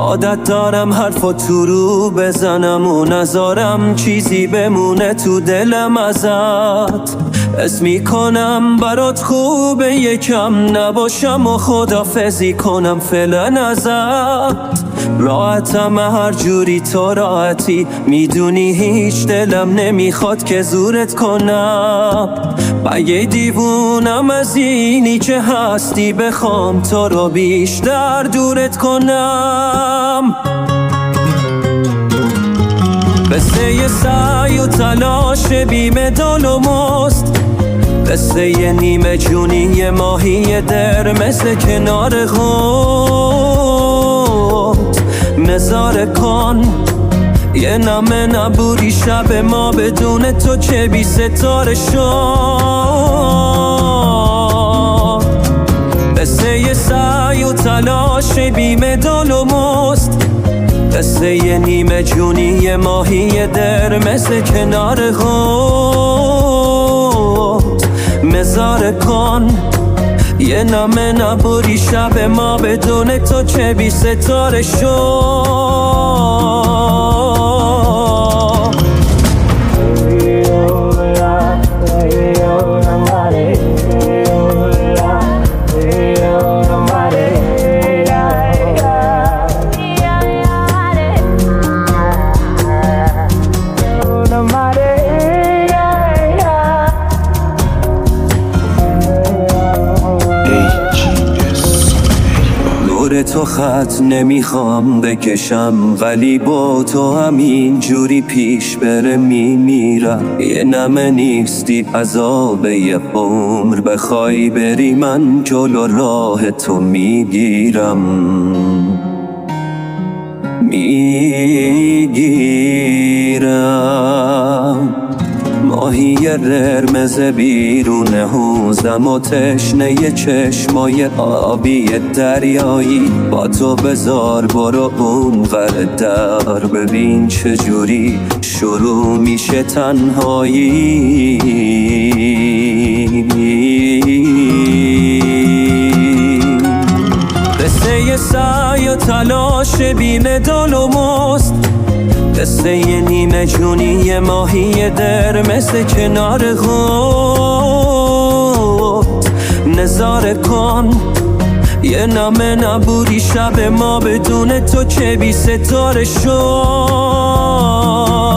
عادت دارم حرفا تو رو بزنم و نذارم چیزی بمونه تو دلم ازت. حس میکنم برات خوبه یکم نباشم و خدافزی کنم فعلا ازت. راحتم هر جوری تو راحتی، میدونی هیچ دلم نمیخواد که زورت کنم. من یه دیوونم از اینی که هستی، بخوام تو رو بیشتر دورت کنم. قصه یه سعی و تلاش بی‌مدال و مست، قصه یه نیمه جونی یه ماهی در مثل کنار خود. نظاره کن یه نمه نبودی شب ما بدون تو چه بی ستاره شد. قصه یه سعی و تلاش بی‌مدال و مست، قصه یه نیمه جونی یه ماهی در مثل کنار خود. نظاره کن یه نمه نبودی شب ما بدون تو چه بی ستاره شد. تو خط نمیخوام بکشم، ولی با تو همین جوری پیش بره میمیرم. یه نمه نیستی عذاب یه عمر، بخوای بری من جلو راه تو میگیرم. ماهی قرمز بیرون حوزم و تشنه چشمای آبی دریایی. با تو بذار برو اونور در، ببین چجوری شروع میشه تنهایی. قصه یه سعی و تلاش بی‌مدال و مست، قصه یه نیمه جونی یه ماهی در مثل کنار خود. نظاره کن یه نمه نبودی شب ما بدون تو چه بی ستاره شد.